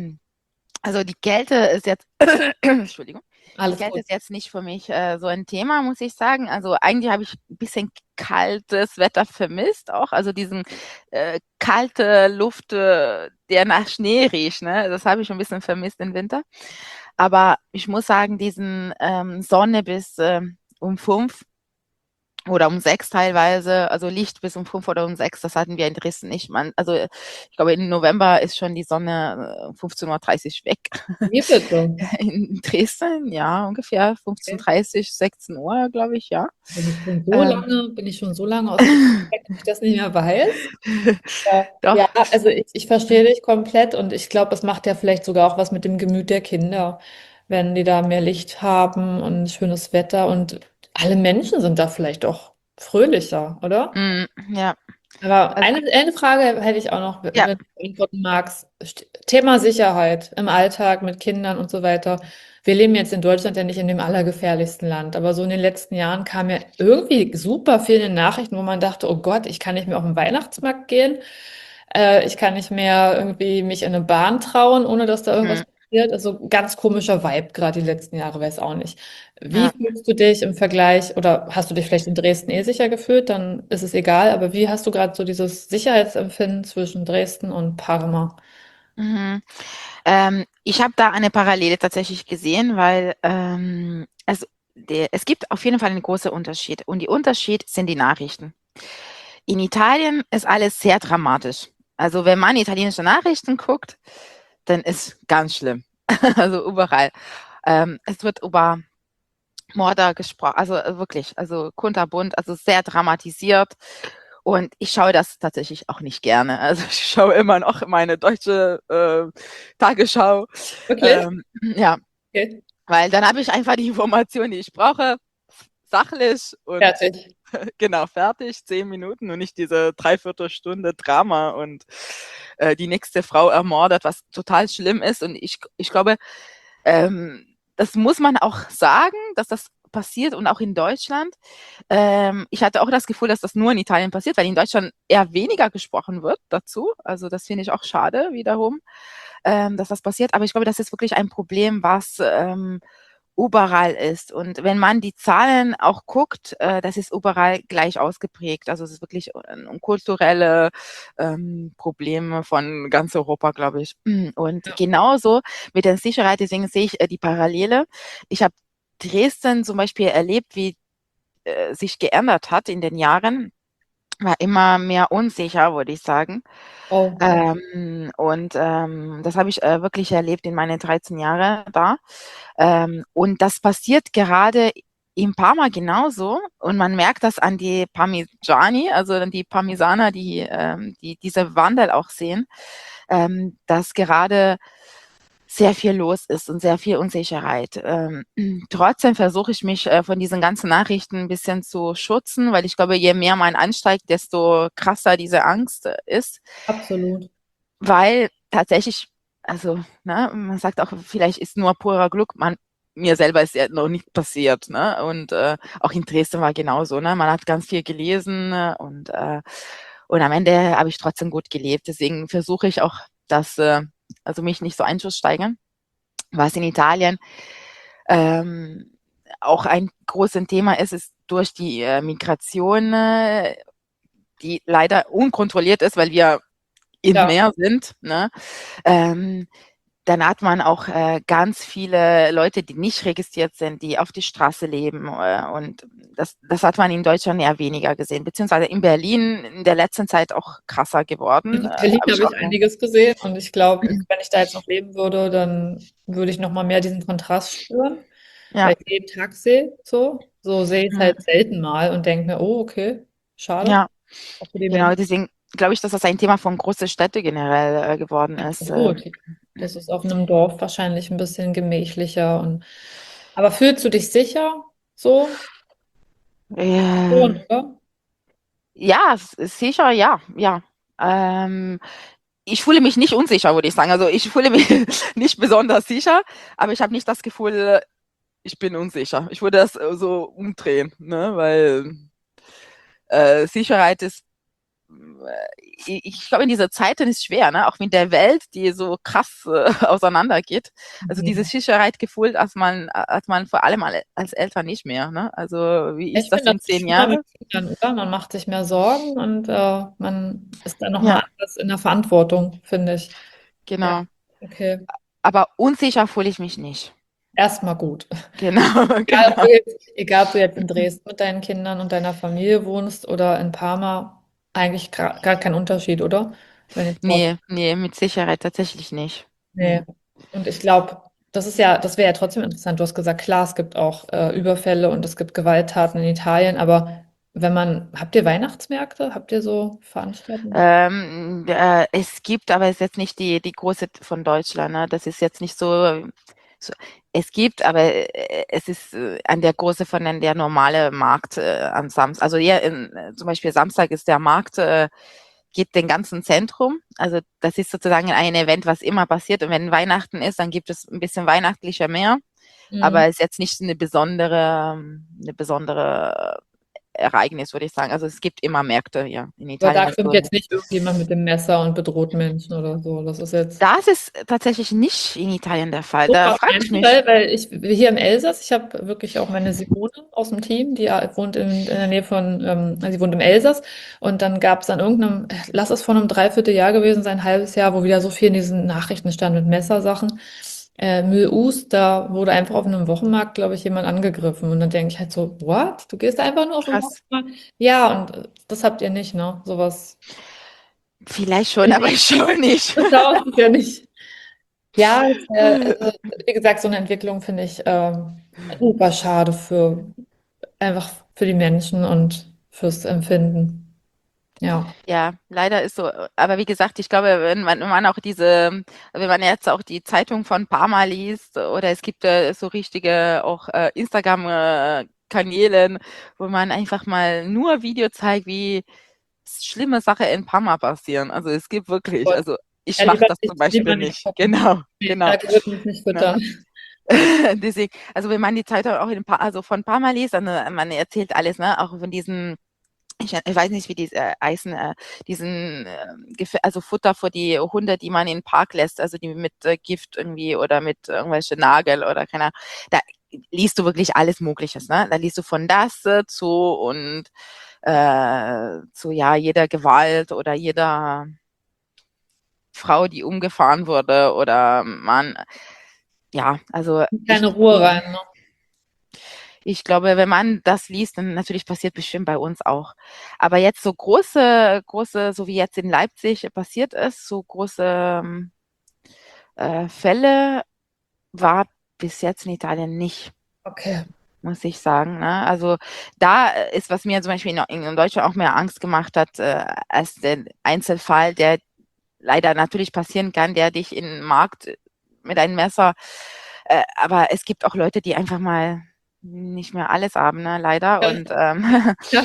also die Kälte ist jetzt, Entschuldigung, die Alles Kälte gut. ist jetzt nicht für mich äh, so ein Thema, muss ich sagen. Also eigentlich habe ich ein bisschen kaltes Wetter vermisst auch. Also diesen äh, kalte Luft, äh, der nach Schnee riecht, ne? Das habe ich ein bisschen vermisst im Winter. Aber ich muss sagen, diesen ähm, Sonne bis ähm, um fünf oder um sechs teilweise, also Licht bis um fünf oder um sechs, das hatten wir in Dresden nicht. Man, also ich glaube, im November ist schon die Sonne äh, fünfzehn Uhr dreißig weg. Wie bitte? In Dresden, ja, ungefähr fünfzehn Uhr dreißig, sechzehn Uhr, glaube ich, ja. Bin ich schon so Ähm, lange, bin ich schon so lange aus Dresden weg, dass ich das nicht mehr weiß? Ja, doch, ja, also ich, ich verstehe dich komplett und ich glaube, es macht ja vielleicht sogar auch was mit dem Gemüt der Kinder, wenn die da mehr Licht haben und schönes Wetter und alle Menschen sind da vielleicht auch fröhlicher, oder? mm, ja, Aber also, eine, eine Frage hätte ich auch noch, wenn ja, du beantworten magst. St- Thema Sicherheit im Alltag mit Kindern und so weiter. Wir leben jetzt in Deutschland ja nicht in dem allergefährlichsten Land, aber so in den letzten Jahren kamen ja irgendwie super viele Nachrichten, wo man dachte, oh Gott, ich kann nicht mehr auf den Weihnachtsmarkt gehen, äh, ich kann nicht mehr irgendwie mich in eine Bahn trauen, ohne dass da irgendwas mm, passiert. passiert. Also ein ganz komischer Vibe, gerade die letzten Jahre, weiß auch nicht. Wie Ja. fühlst du dich im Vergleich oder hast du dich vielleicht in Dresden eh sicher gefühlt? Dann ist es egal, aber wie hast du gerade so dieses Sicherheitsempfinden zwischen Dresden und Parma? Mhm. Ähm, ich habe da eine Parallele tatsächlich gesehen, weil ähm, also der, es gibt auf jeden Fall einen großen Unterschied. Und die Unterschied sind die Nachrichten. In Italien ist alles sehr dramatisch. Also wenn man italienische Nachrichten guckt, dann ist ganz schlimm. Also überall. Ähm, es wird über Morde gesprochen, also äh, wirklich, also kunterbunt, also sehr dramatisiert. Und ich schaue das tatsächlich auch nicht gerne. Also ich schaue immer noch meine deutsche äh, Tagesschau. Wirklich? Ähm, ja, Okay. weil dann habe ich einfach die Information, die ich brauche, sachlich und Fertig. genau fertig, zehn Minuten und nicht diese Dreiviertelstunde Drama und äh, die nächste Frau ermordet, was total schlimm ist. Und ich, ich glaube, ähm, das muss man auch sagen, dass das passiert und auch in Deutschland. Ähm, ich hatte auch das Gefühl, dass das nur in Italien passiert, weil in Deutschland eher weniger gesprochen wird dazu. Also das finde ich auch schade wiederum, ähm, dass das passiert. Aber ich glaube, das ist wirklich ein Problem, was ähm, überall ist. Und wenn man die Zahlen auch guckt, äh, das ist überall gleich ausgeprägt. Also es ist wirklich ein, kulturelle ähm, Probleme von ganz Europa, glaube ich. Und Ja. genauso mit der Sicherheit, deswegen sehe ich äh, die Parallele. Ich habe Dresden zum Beispiel erlebt, wie äh, sich geändert hat in den Jahren. War immer mehr unsicher, würde ich sagen. Oh, okay. Ähm, und ähm, das habe ich äh, wirklich erlebt in meinen dreizehn Jahren da. Ähm, und das passiert gerade in Parma genauso. Und man merkt das an die Parmigiani, also an die Parmesaner, die, ähm, die diese Wandel auch sehen, ähm, dass gerade sehr viel los ist und sehr viel Unsicherheit. Ähm, trotzdem versuche ich mich äh, von diesen ganzen Nachrichten ein bisschen zu schützen, weil ich glaube, je mehr man ansteigt, desto krasser diese Angst äh, ist, Absolut. weil tatsächlich, also ne, man sagt auch, vielleicht ist nur purer Glück, man mir selber ist ja noch nicht passiert, ne? Und äh, auch in Dresden war genauso, ne? Man hat ganz viel gelesen äh, und äh, und am Ende habe ich trotzdem gut gelebt. Deswegen versuche ich auch, dass äh, also mich nicht so einzusteigern. Was in Italien ähm, auch ein großes Thema ist, ist durch die äh, Migration, äh, die leider unkontrolliert ist, weil wir im Ja. Meer sind. Ne? Ähm, dann hat man auch äh, ganz viele Leute, die nicht registriert sind, die auf die Straße leben. Äh, und das, das hat man in Deutschland eher weniger gesehen, beziehungsweise in Berlin in der letzten Zeit auch krasser geworden. In Äh, Berlin habe ich habe auch ich mehr. einiges gesehen und ich glaube, wenn ich da jetzt noch leben würde, dann würde ich noch mal mehr diesen Kontrast spüren, Ja, weil ich jeden Tag sehe, so. So sehe ich es mhm. halt selten mal und denke mir, oh, okay, schade, Ja, auch für die genau. Menschen. Deswegen glaube ich, dass das ein Thema von große Städte generell äh, geworden ist. Äh, Absolut. Das ist auf einem Dorf wahrscheinlich ein bisschen gemächlicher und aber fühlst du dich sicher so? Schon, äh, oder? ja, s- sicher, ja, ja. Ähm, ich fühle mich nicht unsicher, würde ich sagen. Also ich fühle mich nicht besonders sicher, aber ich habe nicht das Gefühl, ich bin unsicher. Ich würde das äh, so umdrehen, ne? Weil äh, Sicherheit ist, äh, ich glaube, in dieser Zeit ist es schwer, ne? Auch mit der Welt, die so krass äh, auseinandergeht. Also dieses Mhm. Sicherheitsgefühl, dass man, hat man vor allem alle- als Eltern nicht mehr, ne? Also wie Ich ist das finde, in das ist zehn schlimmer mit Jahren? Kindern, oder? Man macht sich mehr Sorgen und äh, man ist dann Ja, nochmal anders in der Verantwortung, finde ich. Ja, genau. okay. Aber unsicher fühle ich mich nicht. Erstmal gut. Genau, Egal, ob du genau. jetzt, egal, ob du jetzt in Dresden mit deinen Kindern und deiner Familie wohnst oder in Parma, eigentlich gar, gar kein Unterschied, oder? Wenn ich dort. Nee, nee, mit Sicherheit tatsächlich nicht. Nee. Mhm. Und ich glaube, das ist ja, das wäre ja trotzdem interessant. Du hast gesagt, klar, es gibt auch äh, Überfälle und es gibt Gewalttaten in Italien, aber wenn man, habt ihr Weihnachtsmärkte? Habt ihr so Veranstaltungen? Ähm, äh, es gibt, aber es ist jetzt nicht die, die große von Deutschland, ne? Das ist jetzt nicht so, so es gibt, aber äh, es ist äh, an der große von den, der normale Markt äh, am Samstag. Also hier in, äh, zum Beispiel Samstag ist der Markt, äh, geht den ganzen Zentrum. Also das ist sozusagen ein Event, was immer passiert. Und wenn Weihnachten ist, dann gibt es ein bisschen weihnachtlicher mehr. Aber Mhm. es ist jetzt nicht eine besondere, eine besondere Ereignis, würde ich sagen. Also es gibt immer Märkte, ja, in Aber Italien. da kommt Also jetzt nicht irgendjemand mit dem Messer und bedroht Menschen oder so. Das ist jetzt das ist tatsächlich nicht in Italien der Fall. so Da frage ich wahrscheinlich, mich. weil, weil ich hier im Elsass, ich habe wirklich auch meine Simone aus dem Team, die ja wohnt in, in der Nähe von, ähm, also sie wohnt im Elsass und dann gab es an irgendeinem, lass es von einem Dreivierteljahr gewesen sein, ein halbes Jahr, wo wieder so viel in diesen Nachrichten stand mit Messersachen. Äh, Mulhouse, da wurde einfach auf einem Wochenmarkt, glaube ich, jemand angegriffen und dann denke ich halt so, what? Du gehst einfach nur auf den Krass. Wochenmarkt? Ja, und äh, das habt ihr nicht, ne? Sowas. Vielleicht schon, aber ich schon nicht. Das dauert es ja nicht. Ja, es, äh, also, wie gesagt, so eine Entwicklung finde ich ähm, super schade für einfach für die Menschen und fürs Empfinden. Ja. Ja, leider ist so. Aber wie gesagt, ich glaube, wenn man, wenn man auch diese, wenn man jetzt auch die Zeitung von Parma liest oder es gibt äh, so richtige auch äh, Instagram-Kanäle, wo man einfach mal nur Video zeigt, wie schlimme Sachen in Parma passieren. Also es gibt wirklich, Gott. also ich Ja, mache lieber das zum nicht, lieber Beispiel nicht nicht. gucken. Genau, Nee, genau. Algorithmus nicht Ne? füttern. Deswegen, also wenn man die Zeitung auch in pa also von Parma liest, dann äh, man erzählt alles, ne? Auch von diesen ich, ich weiß nicht, wie die äh, heißen, äh, diesen, äh, Gef- also Futter für die Hunde, die man in den Park lässt, also die mit äh, Gift irgendwie oder mit irgendwelche Nagel oder keine Ahnung. Da liest du wirklich alles Mögliches, ne? Da liest du von das äh, zu und äh, zu ja jeder Gewalt oder jeder Frau, die umgefahren wurde oder Mann. Ja, also ich, Keine Ruhe rein, ne? Ich glaube, wenn man das liest, dann natürlich passiert bestimmt bei uns auch. Aber jetzt so große, große, so wie jetzt in Leipzig passiert ist, so große ähm, äh, Fälle war bis jetzt in Italien nicht, Okay. muss ich sagen. Ne? Also da ist, was mir zum Beispiel in, in Deutschland auch mehr Angst gemacht hat, äh, als der Einzelfall, der leider natürlich passieren kann, der dich in den Markt mit einem Messer, äh, aber es gibt auch Leute, die einfach mal nicht mehr alles haben, ne, leider. Ja, Und ähm, ja.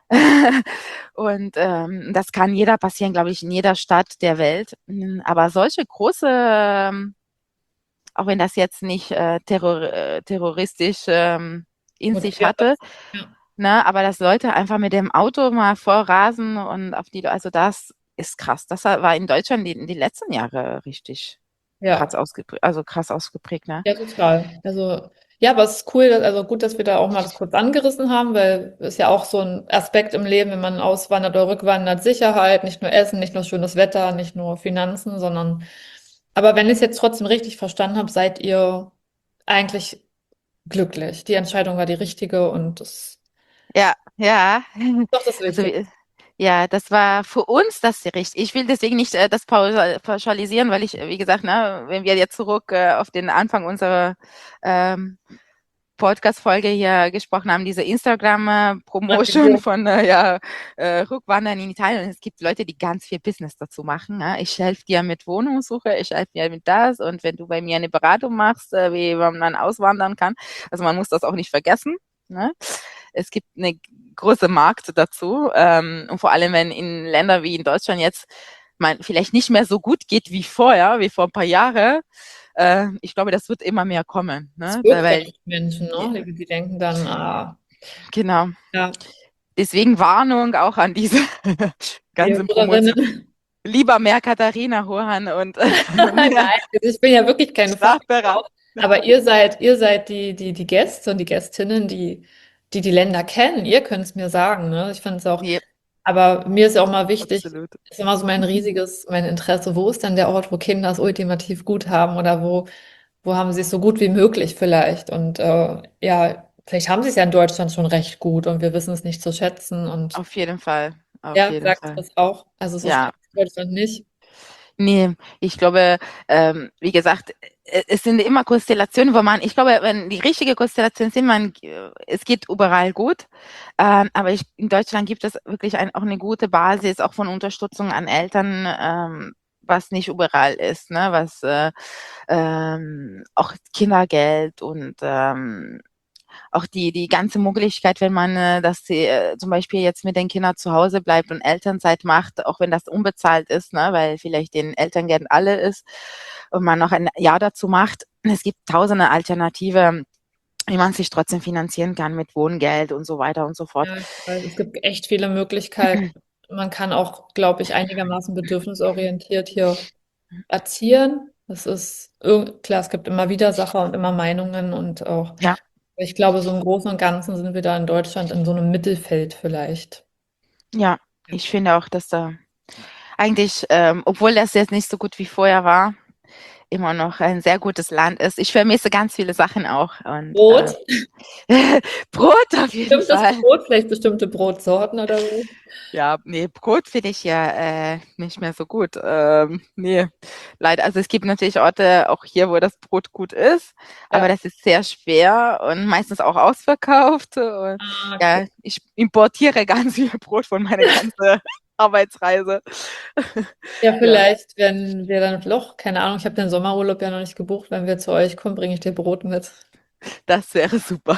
und ähm, das kann jeder passieren, glaube ich, in jeder Stadt der Welt. Mm, Aber solche große, ähm, auch wenn das jetzt nicht äh, terror äh, terroristisch ähm, in sich Motiviert hatte, das. Ja. ne, aber dass Leute einfach mit dem Auto mal vorrasen und auf die, also das ist krass. Das war in Deutschland die, die letzten Jahre richtig krass Ja. ausgeprägt, also krass ausgeprägt, ne? Ja, total. Also, ja, aber es ist cool, dass, also gut, dass wir da auch mal das kurz angerissen haben, weil es ist ja auch so ein Aspekt im Leben, wenn man auswandert oder rückwandert, Sicherheit, nicht nur Essen, nicht nur schönes Wetter, nicht nur Finanzen, sondern, aber wenn ich es jetzt trotzdem richtig verstanden habe, seid ihr eigentlich glücklich. Die Entscheidung war die richtige und das, Ja, ja. doch das Also, Wichtigste. äh, ja, das war für uns das richtig. Ich will deswegen nicht äh, das pauschal- pauschalisieren, weil ich, äh, wie gesagt, ne, wenn wir jetzt zurück äh, auf den Anfang unserer ähm, Podcast-Folge hier gesprochen haben, diese Instagram-Promotion Aktivierung. von äh, ja, äh, Rückwandern in Italien. Es gibt Leute, die ganz viel Business dazu machen. Ne? Ich helfe dir mit Wohnungssuche, ich helfe dir mit das und wenn du bei mir eine Beratung machst, äh, wie man dann auswandern kann. Also man muss das auch nicht vergessen. Ne? Es gibt eine große Markt dazu ähm, und vor allem, wenn in Ländern wie in Deutschland jetzt man vielleicht nicht mehr so gut geht wie vorher, wie vor ein paar Jahren, äh, ich glaube, das wird immer mehr kommen, Es ne? Da, wirkt dann weil auf Menschen, ja, ne? Die, die denken dann, ah, genau. ja, Deswegen Warnung auch an diese die ganze Promotion. Hörerinnen. Lieber mehr Katharina Horhan und Nein, mehr also ich bin ja wirklich keine Sprachberater. Fachfrau, aber ihr seid, ihr seid die, die, die Gäste und die Gästinnen, die, die die Länder kennen. Ihr könnt es mir sagen, ne? Ich finde es auch, Nee, aber mir ist ja auch mal wichtig, absolut. ist immer so mein riesiges, mein Interesse, wo ist denn der Ort, wo Kinder es ultimativ gut haben oder wo, wo haben sie es so gut wie möglich vielleicht? Und äh, ja, vielleicht haben sie es ja in Deutschland schon recht gut und wir wissen es nicht zu schätzen und Auf jeden Fall. Auf ja, jeden sagt Fall. das auch. Also so Ja. schlecht ist Deutschland nicht. Nee, ich glaube, ähm, wie gesagt, äh, es sind immer Konstellationen, wo man, ich glaube, wenn die richtige Konstellation sind, man, äh, es geht überall gut. Ähm, aber ich, in Deutschland gibt es wirklich ein, auch eine gute Basis, auch von Unterstützung an Eltern, ähm, was nicht überall ist, ne? Was äh, ähm, auch Kindergeld und ähm, auch die, die ganze Möglichkeit, wenn man, äh, dass sie äh, zum Beispiel jetzt mit den Kindern zu Hause bleibt und Elternzeit macht, auch wenn das unbezahlt ist, ne, weil vielleicht den Elterngeld alle ist und man noch ein Jahr dazu macht. Es gibt tausende Alternative wie man sich trotzdem finanzieren kann mit Wohngeld und so weiter und so fort. Ja, ich weiß, es gibt echt viele Möglichkeiten. Man kann auch, glaube ich, einigermaßen bedürfnisorientiert hier erziehen. Das ist irg- klar, es gibt immer Widersacher und immer Meinungen und auch, Ja, ich glaube, so im Großen und Ganzen sind wir da in Deutschland in so einem Mittelfeld vielleicht. ja, ich finde auch, dass da eigentlich, ähm, obwohl das jetzt nicht so gut wie vorher war, immer noch ein sehr gutes Land ist. Ich vermisse ganz viele Sachen auch und äh, Brot? Brot auf jeden Stimmt das Fall. Brot? Vielleicht bestimmte Brotsorten oder so? Ja, nee, Brot finde ich ja äh, nicht mehr so gut. Ähm, nee, leider. Also es gibt natürlich Orte auch hier, wo das Brot gut ist, aber Ja. das ist sehr schwer und meistens auch ausverkauft. Und Ah, okay. ja, ich importiere ganz viel Brot von meiner ganzen Arbeitsreise. Ja, Ja, vielleicht, wenn wir dann noch, keine Ahnung, ich habe den Sommerurlaub ja noch nicht gebucht, wenn wir zu euch kommen, bringe ich dir Brot mit. das wäre super.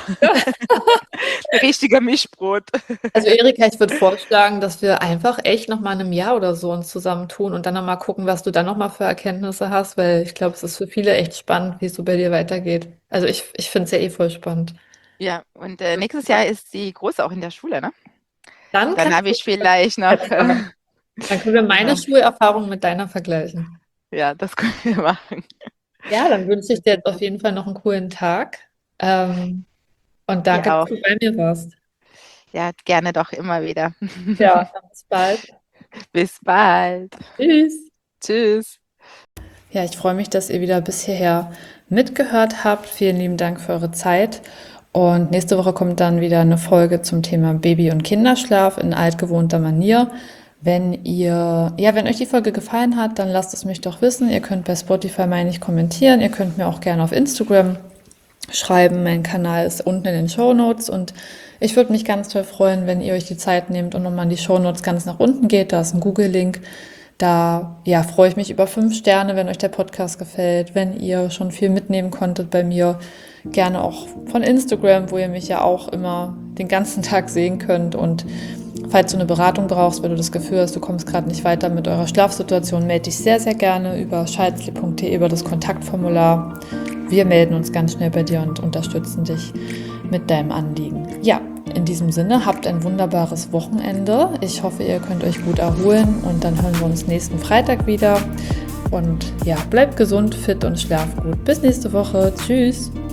Ein richtiger Mischbrot. Also Erika, ich würde vorschlagen, dass wir einfach echt noch mal in einem Jahr oder so uns zusammentun und dann noch mal gucken, was du dann noch mal für Erkenntnisse hast, weil ich glaube, es ist für viele echt spannend, wie es so bei dir weitergeht. Also ich, ich finde es ja eh voll spannend. Ja, und äh, nächstes Jahr ist die Große auch in der Schule, ne? Dann Dann kannst habe du ich vielleicht noch, äh, dann können wir meine genau, Schulerfahrung mit deiner vergleichen. ja, das können wir machen. Ja, dann wünsche ich dir jetzt auf jeden Fall noch einen coolen Tag. Ähm, und Dir danke, dass auch. du bei mir warst. Ja, gerne doch immer wieder. Ja, dann bis bald. Bis bald. Tschüss. Tschüss. Ja, ich freue mich, dass ihr wieder bis hierher mitgehört habt. Vielen lieben Dank für eure Zeit. Und nächste Woche kommt dann wieder eine Folge zum Thema Baby- und Kinderschlaf in altgewohnter Manier. Wenn ihr, ja, wenn euch die Folge gefallen hat, dann lasst es mich doch wissen. Ihr könnt bei Spotify meine ich kommentieren. Ihr könnt mir auch gerne auf Instagram schreiben. Mein Kanal ist unten in den Shownotes und ich würde mich ganz toll freuen, wenn ihr euch die Zeit nehmt und nochmal in die Shownotes ganz nach unten geht. Da ist ein Google-Link. Da, ja, freue ich mich über fünf Sterne, wenn euch der Podcast gefällt, wenn ihr schon viel mitnehmen konntet bei mir. Gerne auch von Instagram, wo ihr mich ja auch immer den ganzen Tag sehen könnt. Und falls du eine Beratung brauchst, wenn du das Gefühl hast, du kommst gerade nicht weiter mit eurer Schlafsituation, melde dich sehr, sehr gerne über schalzli punkt de, über das Kontaktformular. Wir melden uns ganz schnell bei dir und unterstützen dich mit deinem Anliegen. Ja, in diesem Sinne, habt ein wunderbares Wochenende. Ich hoffe, ihr könnt euch gut erholen und dann hören wir uns nächsten Freitag wieder. Und ja, bleibt gesund, fit und schlaf gut. Bis nächste Woche. Tschüss.